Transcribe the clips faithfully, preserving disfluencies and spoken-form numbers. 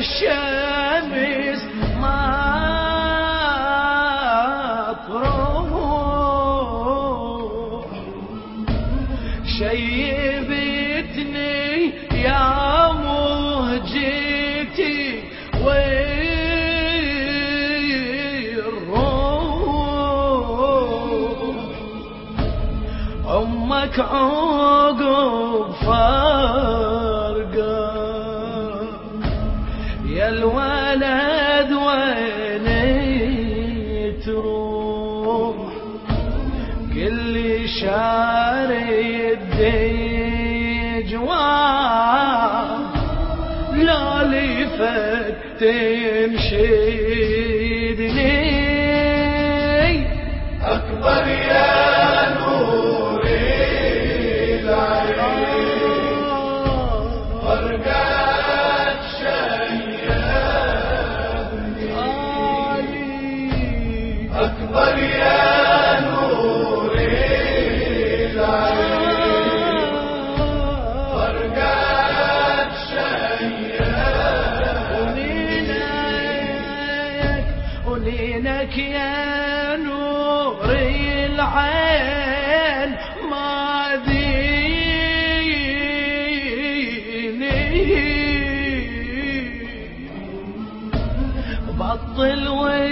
الشمس ما تروح شيبتني يا مهجتي والروح أمك عقب فرقة يا الولد وين تروح كل شاري الدجوان لا لفت تنشدني أكبر يا نور العين فرقات شيبني أكبر يا نور العين فرقات شيبني ولينك يا نور العين ما ديني بطل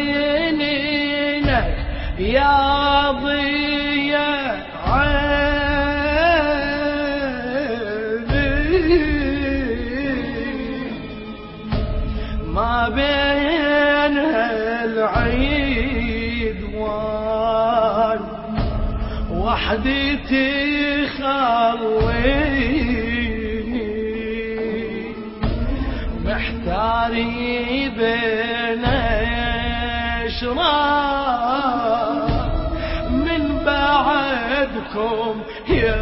وينك يا ضياء عيني ما بين العيدوان وحدي تخليني محتاري بين اشرار من بعدكم يا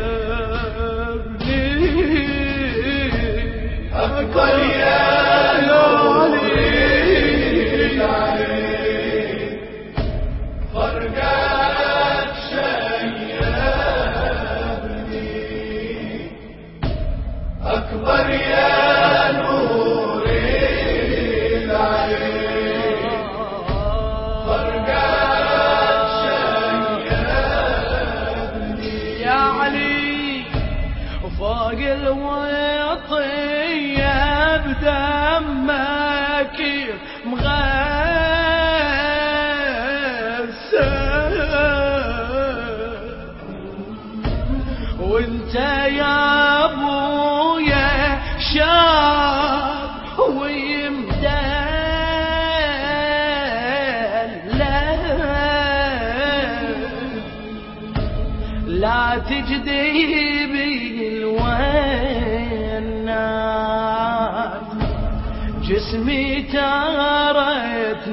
ابني أكبر يا نور العين فرقات شيبني أكبر يا نور العين فرقات شيبني يا علي فوق الوطية بدمك مغسل وانت يا ابويا شاب ويمدلل لا تجدي بالوينات جسمي تارت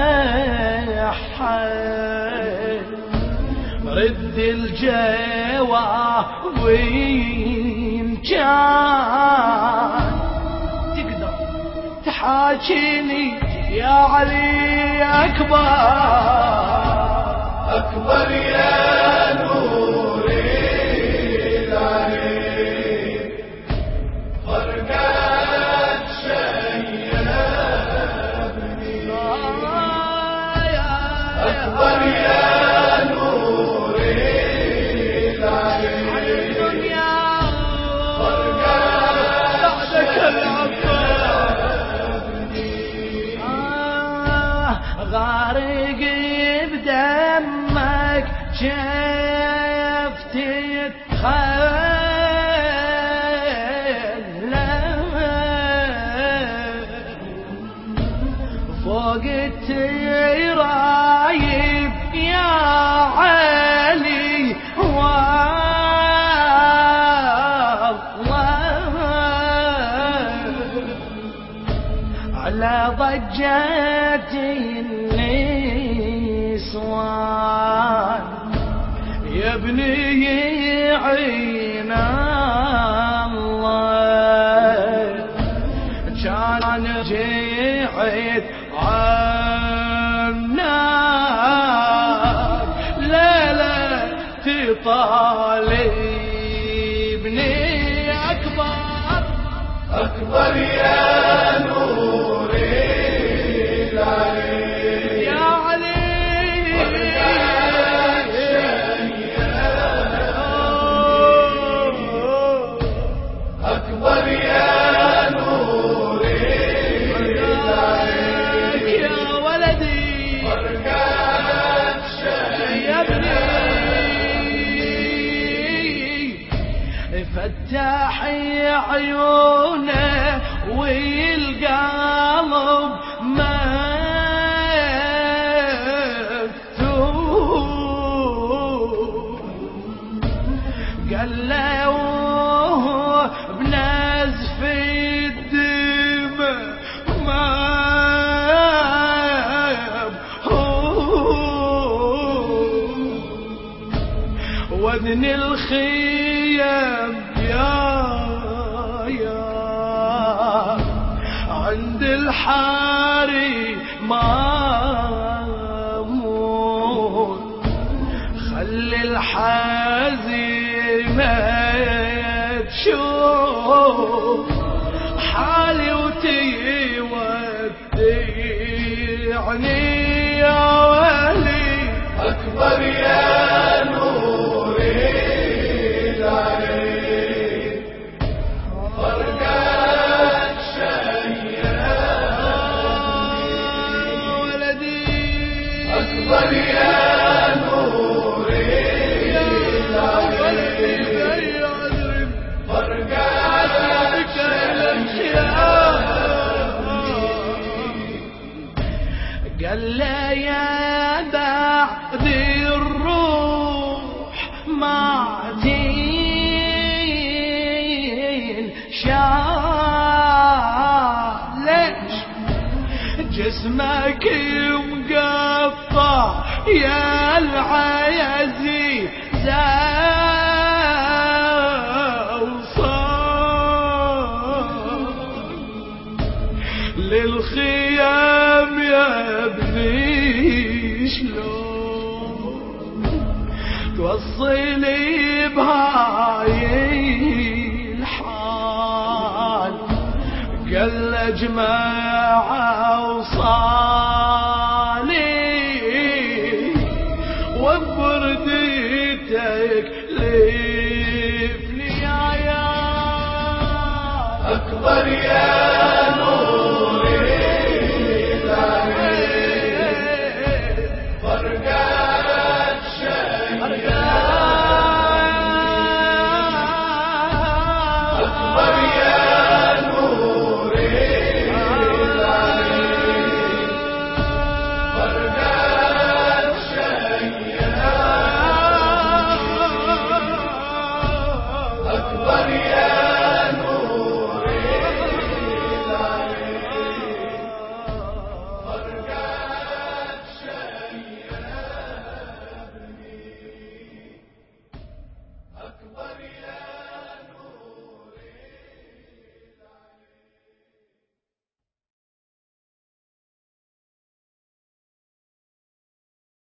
نحل رد الجواب وين كان تقدر تحاكيني يا علي أكبر أكبر يا نور العين فرقات شيبني أكبر يا نور العين فرقات شيبني غارق بدمك شفتي تخلى فوق الترايب يا علي والله على ضجة النسوان يا ابني عين الله كان جيت عنك ليلة تطالبني أكبر أكبر يا نور تحي عيونه والقلب مفتوح. قال له بنزف الدماء ما وذن الخيام يا يا عند الحاري مامون. خلي الحزيمة تشوف حالي وتودعني يا ولي. أكبر يا نور العين فرقان شيئا ولدي. أكبر يا نور العين فرقان شيئا. قال له يا بعد الروح ما تنشالش جسمك مقطع يا العزيز وصار للخيام يا ابني. شلون توصلي بهاي الحال؟ قال له جماعة وصار